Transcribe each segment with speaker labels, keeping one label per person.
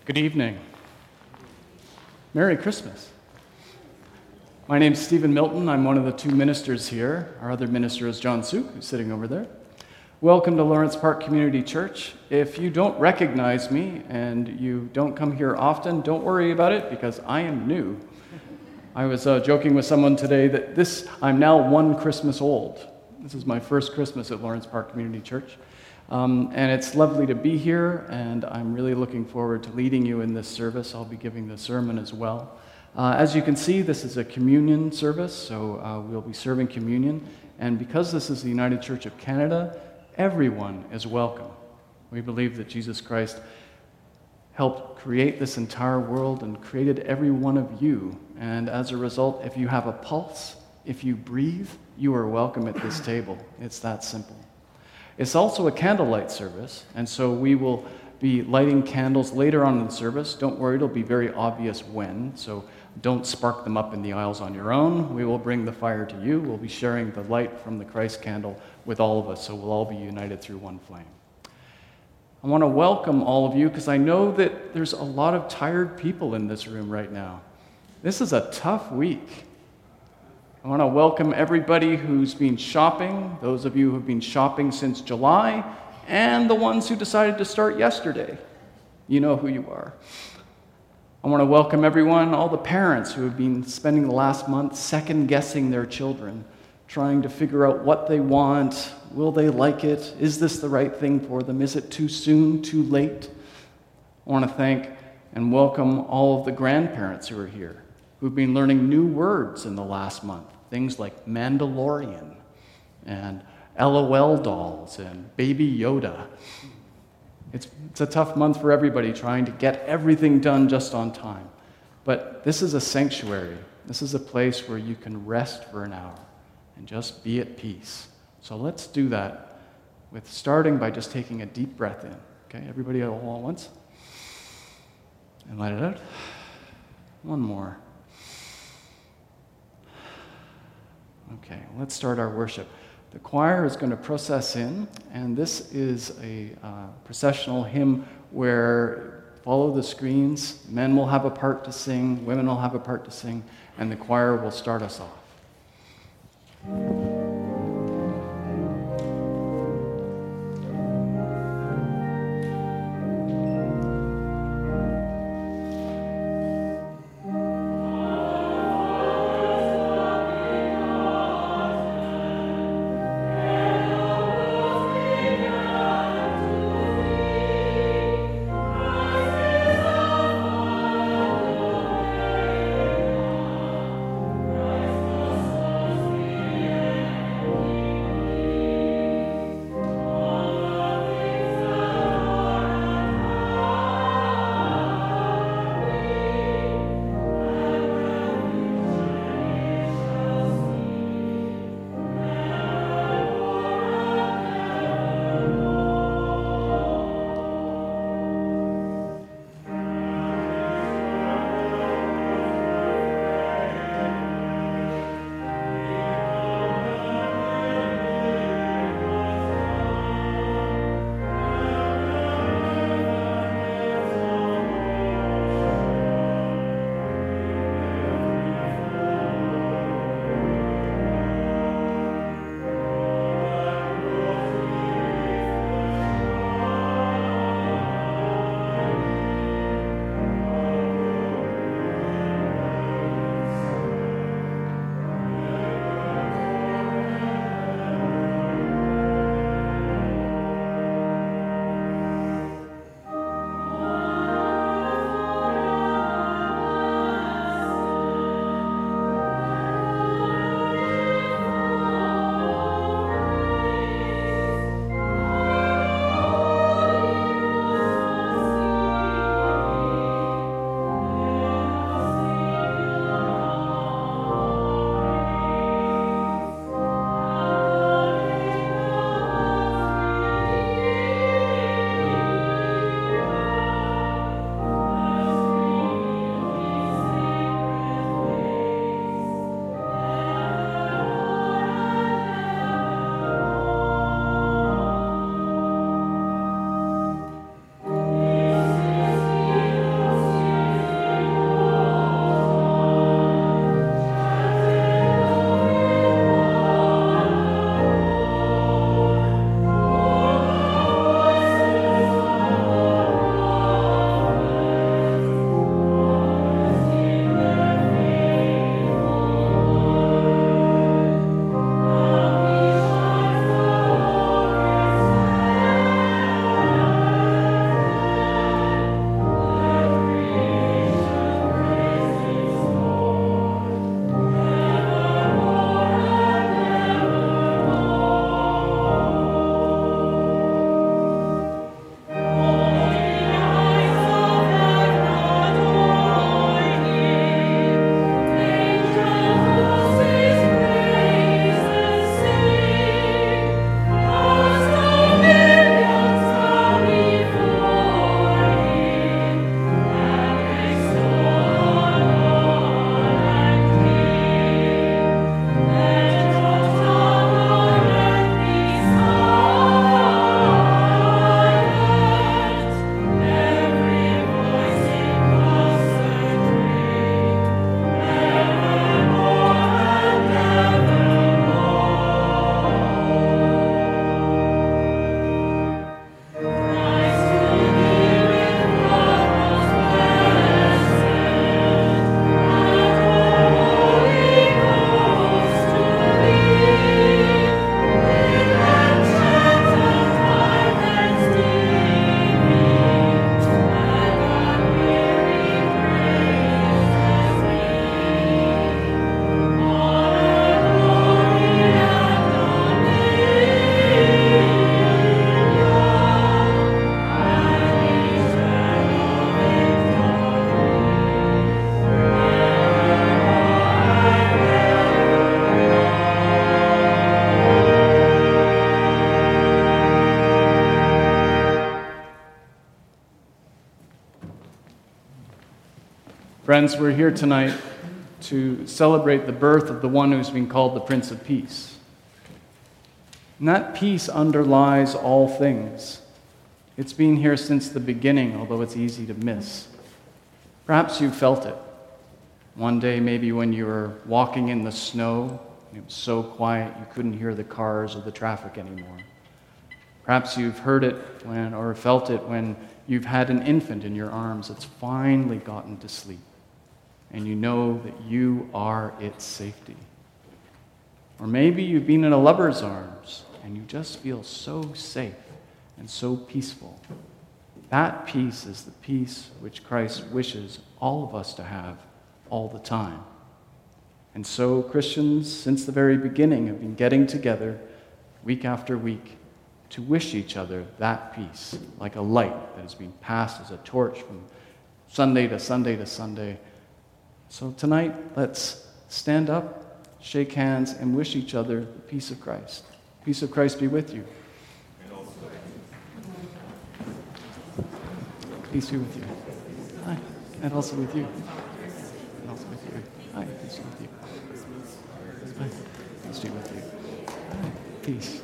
Speaker 1: Good evening. Merry Christmas. My name's Stephen Milton. I'm one of the two ministers here. Our other minister is John Suk, who's sitting over there. Welcome to Lawrence Park Community Church. If you don't recognize me and you don't come here often, don't worry about it because I am new. I was joking with someone today that I'm now one Christmas old. This is my first Christmas at Lawrence Park Community Church. And it's lovely to be here, and I'm really looking forward to leading you in this service. I'll be giving the sermon as well. As you can see, this is a communion service, so we'll be serving communion. And because this is the United Church of Canada, everyone is welcome. We believe that Jesus Christ helped create this entire world and created every one of you. And as a result, if you have a pulse, if you breathe, you are welcome at this table. It's that simple. It's also a candlelight service, and so we will be lighting candles later on in the service. Don't worry, it'll be very obvious when, so don't spark them up in the aisles on your own. We will bring the fire to you. We'll be sharing the light from the Christ candle with all of us, so we'll all be united through one flame. I want to welcome all of you because I know that there's a lot of tired people in this room right now. This is a tough week. I want to welcome everybody who's been shopping, those of you who've been shopping since July, and the ones who decided to start yesterday. You know who you are. I want to welcome everyone, all the parents who have been spending the last month second-guessing their children, trying to figure out what they want. Will they like it? Is this the right thing for them? Is it too soon, too late? I want to thank and welcome all of the grandparents who are here, who've been learning new words in the last month. Things like Mandalorian and LOL dolls and Baby Yoda. It's a tough month for everybody trying to get everything done just on time. But this is a sanctuary. This is a place where you can rest for an hour and just be at peace. So let's do that with starting by just taking a deep breath in. Okay, everybody all at once. And let it out. One more. Okay, let's start our worship. The choir is going to process in, and this is a processional hymn where follow the screens. Men will have a part to sing, women will have a part to sing, and the choir will start us off. Friends, we're here tonight to celebrate the birth of the one who's been called the Prince of Peace. And that peace underlies all things. It's been here since the beginning, although it's easy to miss. Perhaps you felt it. One day, maybe when you were walking in the snow, it was so quiet you couldn't hear the cars or the traffic anymore. Perhaps you've heard it or felt it when you've had an infant in your arms that's finally gotten to sleep, and you know that you are its safety. Or maybe you've been in a lover's arms, and you just feel so safe and so peaceful. That peace is the peace which Christ wishes all of us to have all the time. And so Christians, since the very beginning, have been getting together week after week to wish each other that peace, like a light that has been passed as a torch from Sunday to Sunday to Sunday. So tonight, let's stand up, shake hands, and wish each other the peace of Christ. Peace of Christ be with you. Peace be with you. Hi. And also with you. And also with you. Hi. Peace be with you. Hi. Peace be with you. Hi. Peace.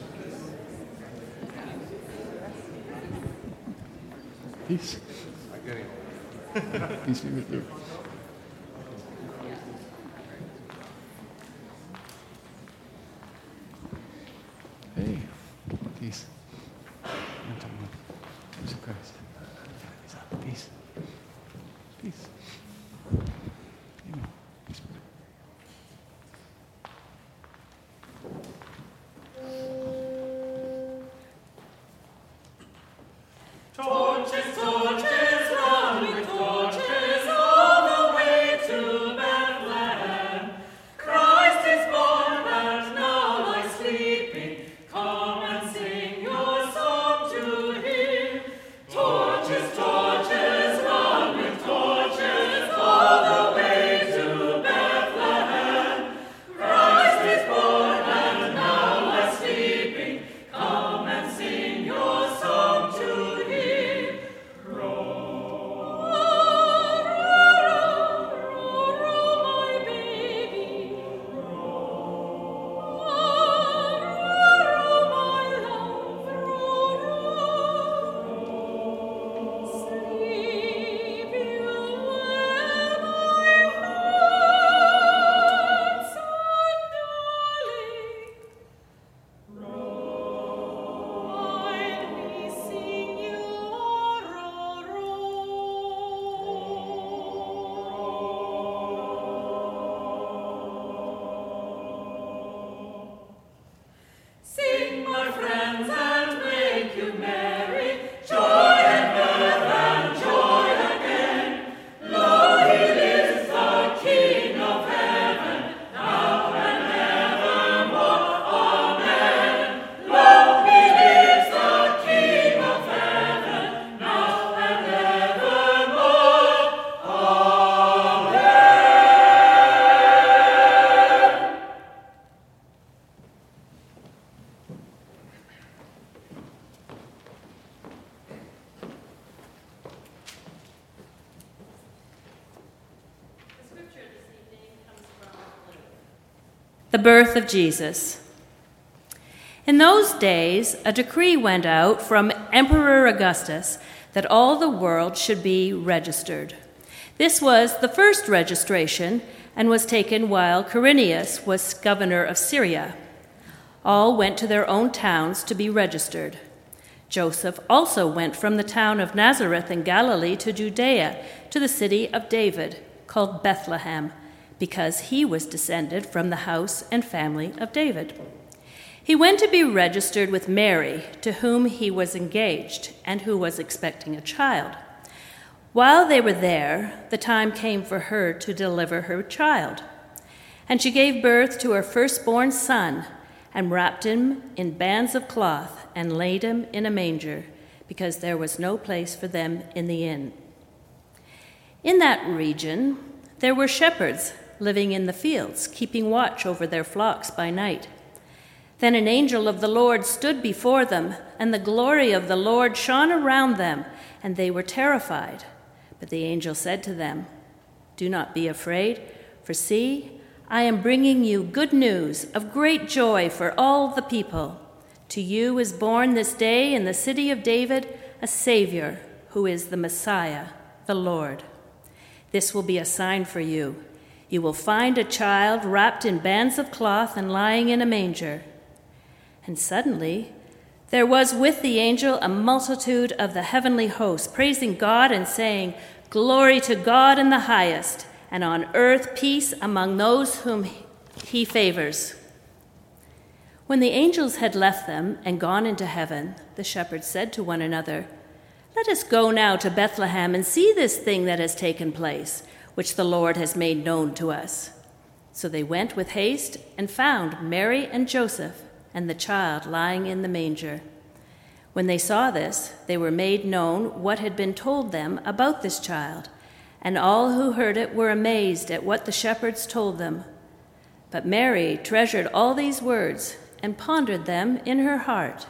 Speaker 1: Peace. Peace be with you. Hey. Peace. Peace of Christ. Peace. Peace. Amen. Peace.
Speaker 2: Torches, torches, run with torches all the way to Bethlehem. Christ is born and now lies sleeping. Come and sing your song to him. Torches, torches, run with torches all the way to Bethlehem. Christ is born and now lies sleeping. Come and sing your song to him. Sing, my friends, and make you merry. Joy and mirth and joy again. Lo, he lives, the King of heaven, now and evermore. Amen. Lo, he lives, the King of heaven, now and evermore. Amen.
Speaker 3: The birth of Jesus. In those days, a decree went out from Emperor Augustus that all the world should be registered. This was the first registration and was taken while Quirinius was governor of Syria. All went to their own towns to be registered. Joseph also went from the town of Nazareth in Galilee to Judea, to the city of David, called Bethlehem, because he was descended from the house and family of David. He went to be registered with Mary, to whom he was engaged and who was expecting a child. While they were there, the time came for her to deliver her child. And she gave birth to her firstborn son, and wrapped him in bands of cloth and laid him in a manger, because there was no place for them in the inn. In that region, there were shepherds living in the fields, keeping watch over their flocks by night. Then an angel of the Lord stood before them, and the glory of the Lord shone around them, and they were terrified. But the angel said to them, Do not be afraid, for see, I am bringing you good news of great joy for all the people. To you is born this day in the city of David a Savior, who is the Messiah, the Lord. This will be a sign for you. You will find a child wrapped in bands of cloth and lying in a manger." And suddenly there was with the angel a multitude of the heavenly host, praising God and saying, "Glory to God in the highest, and on earth peace among those whom he favors." When the angels had left them and gone into heaven, the shepherds said to one another, "Let us go now to Bethlehem and see this thing that has taken place, which the Lord has made known to us." So they went with haste and found Mary and Joseph and the child lying in the manger. When they saw this, they were made known what had been told them about this child, and all who heard it were amazed at what the shepherds told them. But Mary treasured all these words and pondered them in her heart.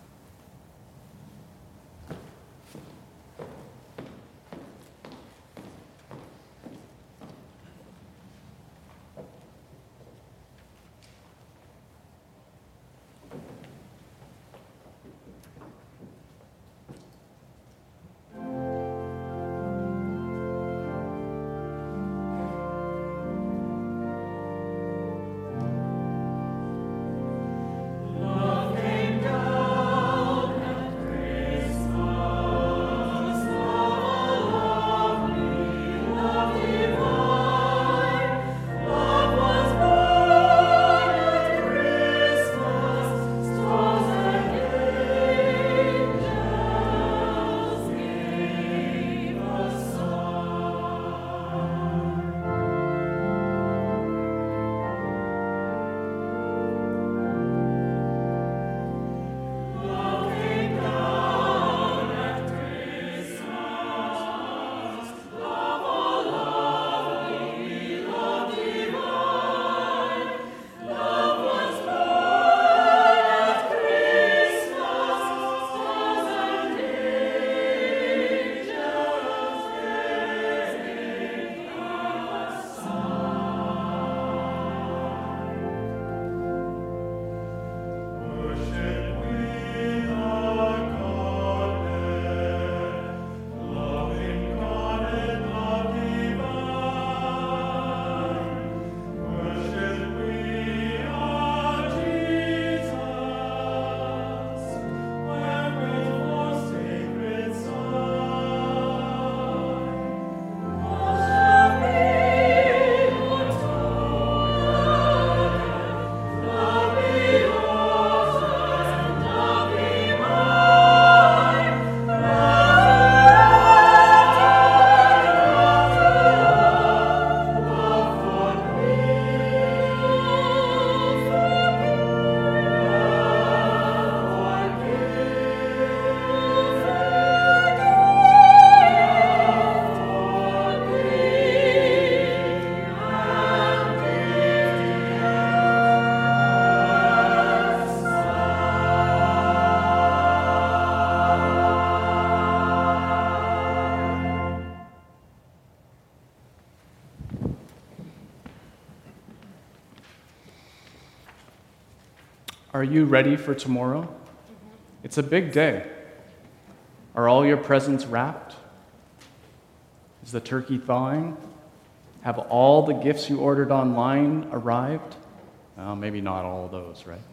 Speaker 1: Are you ready for tomorrow? It's a big day. Are all your presents wrapped? Is the turkey thawing? Have all the gifts you ordered online arrived? Well, maybe not all of those, right?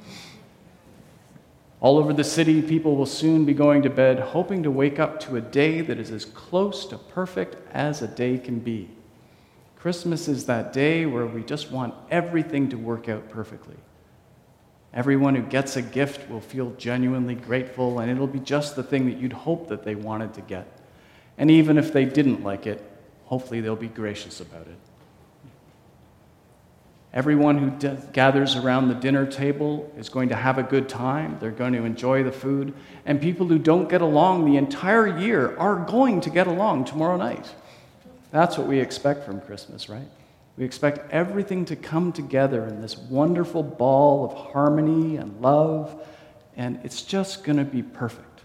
Speaker 1: All over the city, people will soon be going to bed, hoping to wake up to a day that is as close to perfect as a day can be. Christmas is that day where we just want everything to work out perfectly. Everyone who gets a gift will feel genuinely grateful, and it'll be just the thing that you'd hope that they wanted to get. And even if they didn't like it, hopefully they'll be gracious about it. Everyone who gathers around the dinner table is going to have a good time. They're going to enjoy the food. And people who don't get along the entire year are going to get along tomorrow night. That's what we expect from Christmas, right? We expect everything to come together in this wonderful ball of harmony and love, and it's just going to be perfect.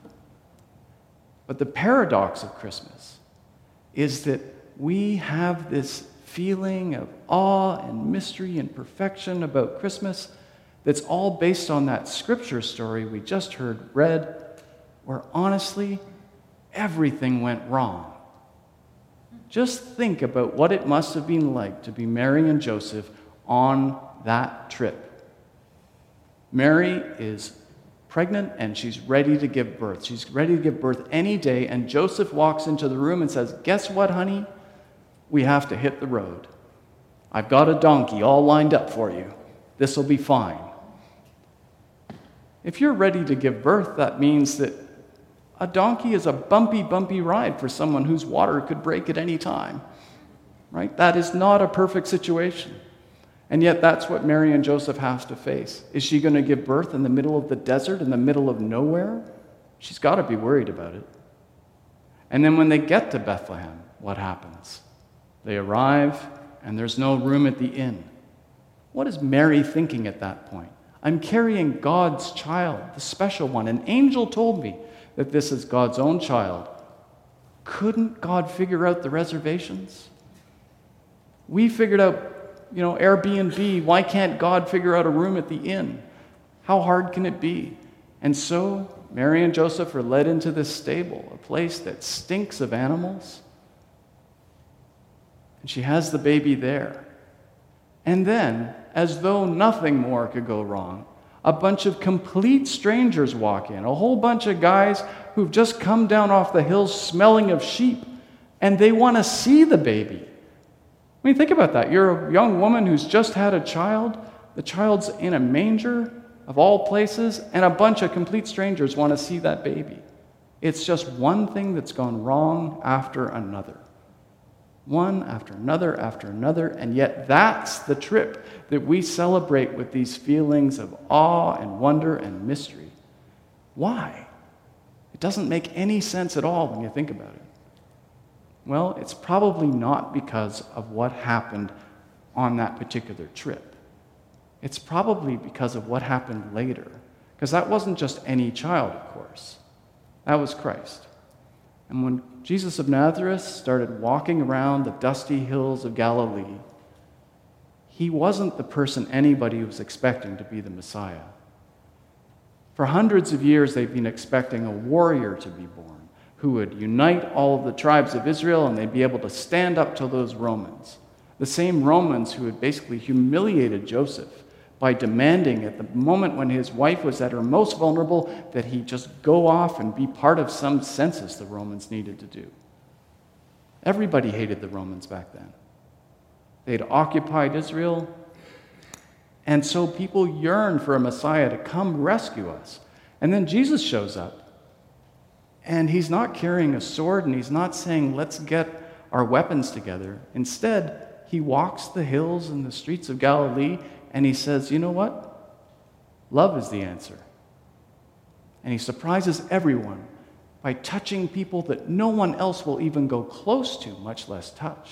Speaker 1: But the paradox of Christmas is that we have this feeling of awe and mystery and perfection about Christmas that's all based on that scripture story we just heard read, where honestly, everything went wrong. Just think about what it must have been like to be Mary and Joseph on that trip. Mary is pregnant and she's ready to give birth. She's ready to give birth any day, and Joseph walks into the room and says, "Guess what, honey? We have to hit the road. I've got a donkey all lined up for you. This will be fine." If you're ready to give birth, that means that a donkey is a bumpy ride for someone whose water could break at any time, right? That is not a perfect situation. And yet that's what Mary and Joseph have to face. Is she going to give birth in the middle of the desert, in the middle of nowhere? She's got to be worried about it. And then when they get to Bethlehem, what happens? They arrive, and there's no room at the inn. What is Mary thinking at that point? I'm carrying God's child, the special one. An angel told me that this is God's own child. Couldn't God figure out the reservations? We figured out, Airbnb. Why can't God figure out a room at the inn? How hard can it be? And so Mary and Joseph are led into this stable, a place that stinks of animals. And she has the baby there. And then, as though nothing more could go wrong, a bunch of complete strangers walk in, a whole bunch of guys who've just come down off the hills smelling of sheep, and they want to see the baby. I mean, think about that. You're a young woman who's just had a child. The child's in a manger, of all places, and a bunch of complete strangers want to see that baby. It's just one thing that's gone wrong after another. One after another, and yet that's the trip that we celebrate with these feelings of awe and wonder and mystery. Why? It doesn't make any sense at all when you think about it. Well, it's probably not because of what happened on that particular trip. It's probably because of what happened later, because that wasn't just any child, of course. That was Christ. And when Jesus of Nazareth started walking around the dusty hills of Galilee, he wasn't the person anybody was expecting to be the Messiah. For hundreds of years, they've been expecting a warrior to be born who would unite all of the tribes of Israel, and they'd be able to stand up to those Romans, the same Romans who had basically humiliated Joseph by demanding at the moment when his wife was at her most vulnerable that he just go off and be part of some census the Romans needed to do. Everybody hated the Romans back then. They'd occupied Israel, and so people yearned for a Messiah to come rescue us. And then Jesus shows up, and he's not carrying a sword, and he's not saying, let's get our weapons together. Instead, he walks the hills and the streets of Galilee, and he says, you know what? Love is the answer. And he surprises everyone by touching people that no one else will even go close to, much less touch.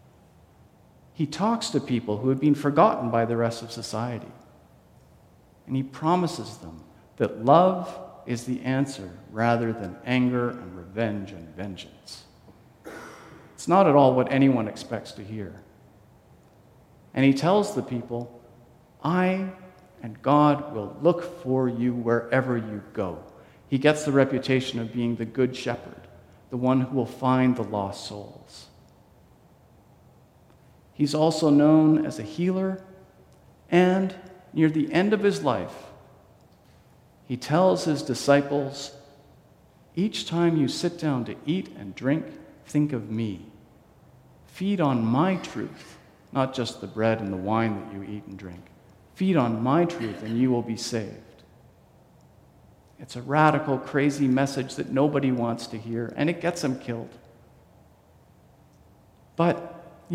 Speaker 1: He talks to people who have been forgotten by the rest of society. And he promises them that love is the answer rather than anger and revenge and vengeance. It's not at all what anyone expects to hear. And he tells the people, I and God will look for you wherever you go. He gets the reputation of being the good shepherd, the one who will find the lost souls. He's also known as a healer, and near the end of his life, he tells his disciples, each time you sit down to eat and drink, think of me. Feed on my truth, not just the bread and the wine that you eat and drink. Feed on my truth and you will be saved. It's a radical, crazy message that nobody wants to hear, and it gets them killed. But,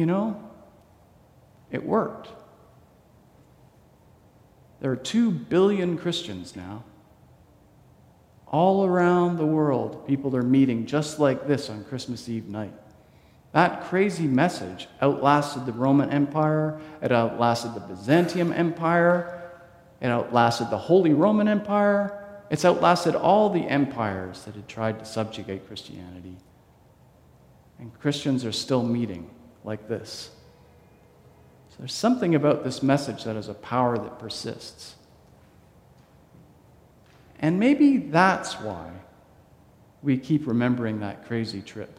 Speaker 1: it worked. There are 2 billion Christians now. All around the world, people are meeting just like this on Christmas Eve night. That crazy message outlasted the Roman Empire, it outlasted the Byzantium Empire, it outlasted the Holy Roman Empire, it's outlasted all the empires that had tried to subjugate Christianity. And Christians are still meeting like this. So there's something about this message that has a power that persists. And maybe that's why we keep remembering that crazy trip.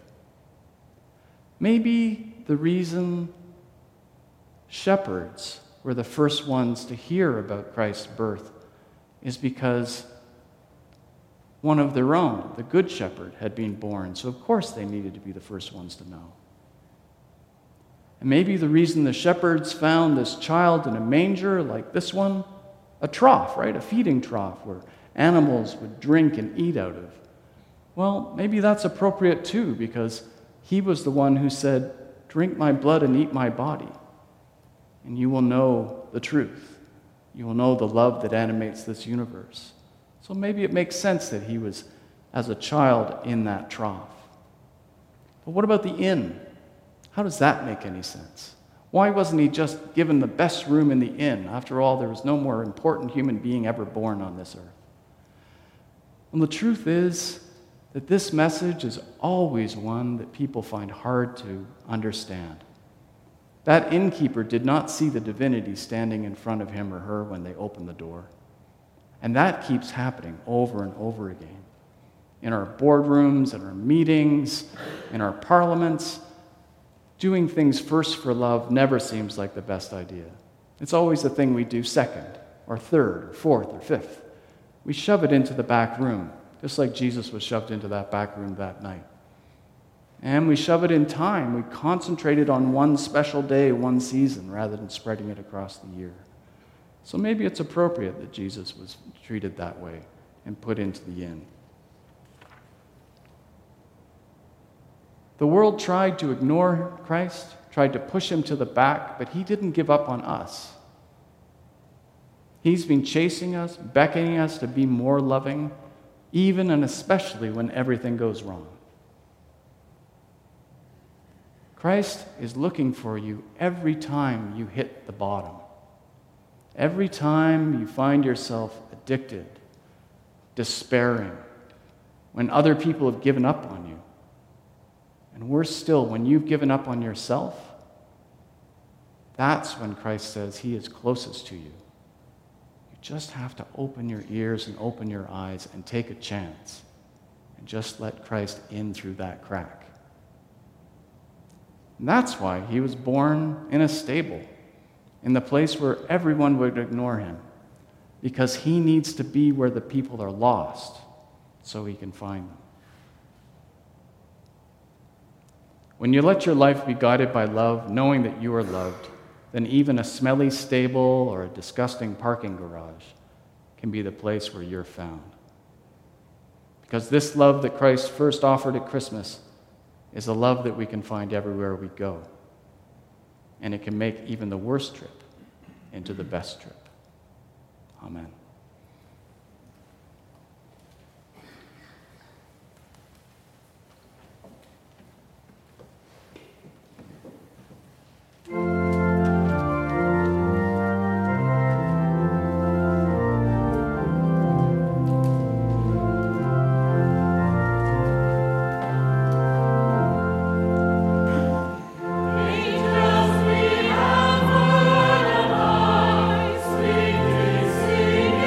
Speaker 1: Maybe the reason shepherds were the first ones to hear about Christ's birth is because one of their own, the Good Shepherd, had been born. So of course they needed to be the first ones to know. And maybe the reason the shepherds found this child in a manger like this one, a trough, right? A feeding trough where animals would drink and eat out of. Well, maybe that's appropriate too, because he was the one who said, "Drink my blood and eat my body, and you will know the truth. You will know the love that animates this universe." So maybe it makes sense that he was, as a child, in that trough. But what about the inn? How does that make any sense? Why wasn't he just given the best room in the inn? After all, there was no more important human being ever born on this earth. And the truth is that this message is always one that people find hard to understand. That innkeeper did not see the divinity standing in front of him or her when they opened the door. And that keeps happening over and over again. In our boardrooms, in our meetings, in our parliaments, doing things first for love never seems like the best idea. It's always the thing we do second, or third, or fourth, or fifth. We shove it into the back room, just like Jesus was shoved into that back room that night. And we shove it in time. We concentrate it on one special day, one season, rather than spreading it across the year. So maybe it's appropriate that Jesus was treated that way and put into the inn. The world tried to ignore Christ, tried to push him to the back, but he didn't give up on us. He's been chasing us, beckoning us to be more loving, even and especially when everything goes wrong. Christ is looking for you every time you hit the bottom. Every time you find yourself addicted, despairing, when other people have given up on you. And worse still, when you've given up on yourself, that's when Christ says he is closest to you. You just have to open your ears and open your eyes and take a chance and just let Christ in through that crack. And that's why he was born in a stable, in the place where everyone would ignore him, because he needs to be where the people are lost so he can find them. When you let your life be guided by love, knowing that you are loved, then even a smelly stable or a disgusting parking garage can be the place where you're found. Because this love that Christ first offered at Christmas is a love that we can find everywhere we go. And it can make even the worst trip into the best trip. Amen.
Speaker 2: Angels we have heard, and I sweetly sing.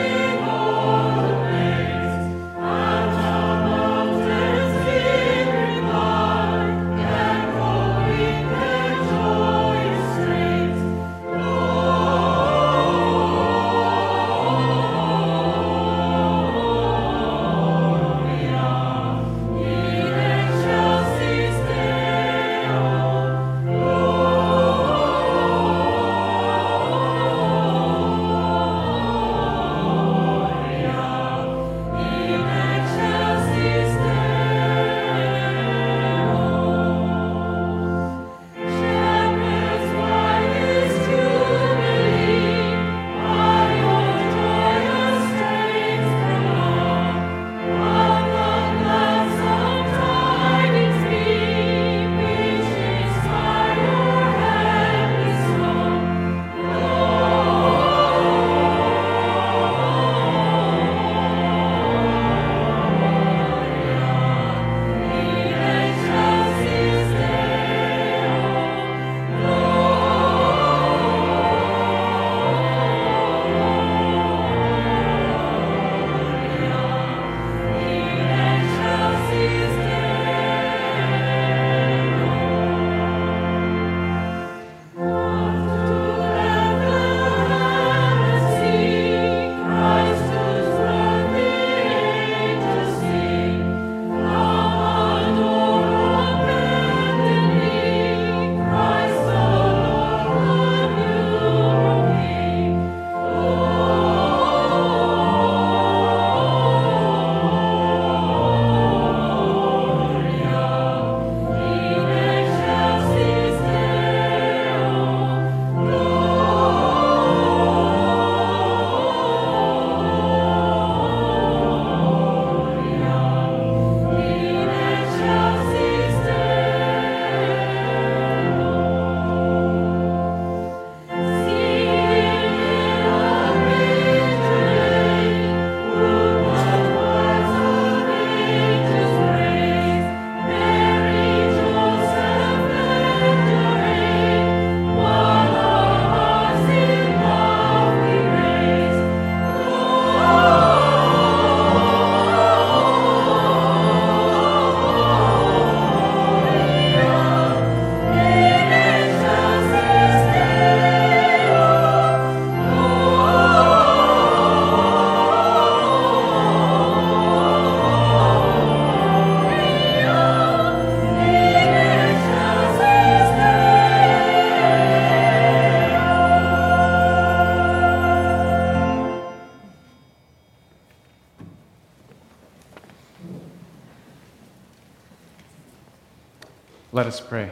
Speaker 1: Let us pray.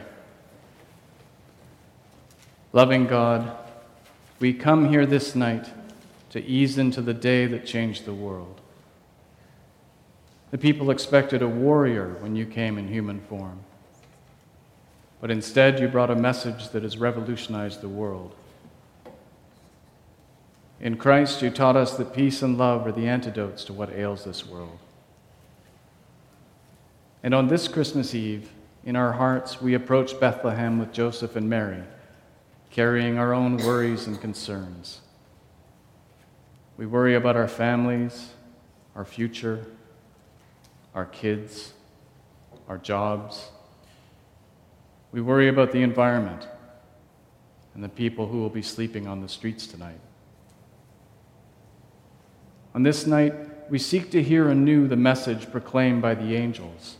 Speaker 1: Loving God, we come here this night to ease into the day that changed the world. The people expected a warrior when you came in human form, but instead you brought a message that has revolutionized the world. In Christ, you taught us that peace and love are the antidotes to what ails this world. And on this Christmas Eve, in our hearts, we approach Bethlehem with Joseph and Mary, carrying our own worries and concerns. We worry about our families, our future, our kids, our jobs. We worry about the environment and the people who will be sleeping on the streets tonight. On this night, we seek to hear anew the message proclaimed by the angels,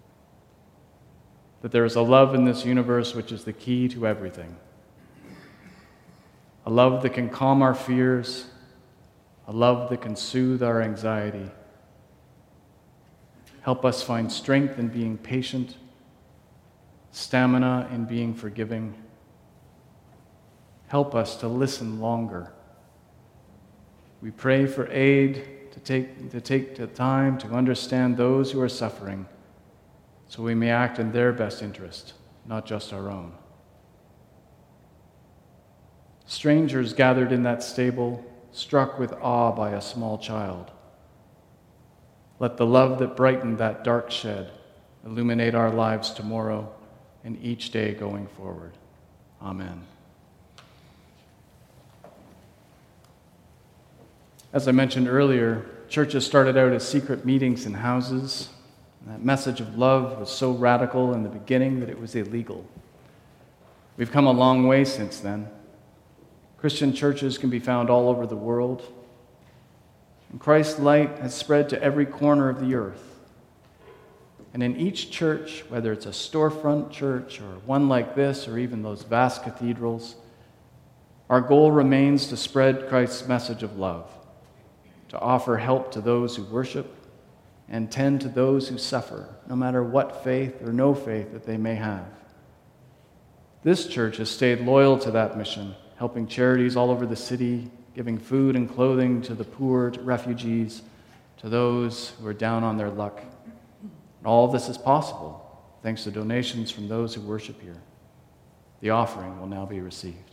Speaker 1: that there is a love in this universe which is the key to everything. A love that can calm our fears, a love that can soothe our anxiety. Help us find strength in being patient, stamina in being forgiving. Help us to listen longer. We pray for aid to take the time to understand those who are suffering, so we may act in their best interest, not just our own. Strangers gathered in that stable, struck with awe by a small child. Let the love that brightened that dark shed illuminate our lives tomorrow and each day going forward. Amen. As I mentioned earlier, churches started out as secret meetings in houses. That message of love was so radical in the beginning that it was illegal. We've come a long way since then. Christian churches can be found all over the world. And Christ's light has spread to every corner of the earth. And in each church, whether it's a storefront church or one like this or even those vast cathedrals, our goal remains to spread Christ's message of love, to offer help to those who worship, and tend to those who suffer, no matter what faith or no faith that they may have. This church has stayed loyal to that mission, helping charities all over the city, giving food and clothing to the poor, to refugees, to those who are down on their luck. And all of this is possible thanks to donations from those who worship here. The offering will now be received.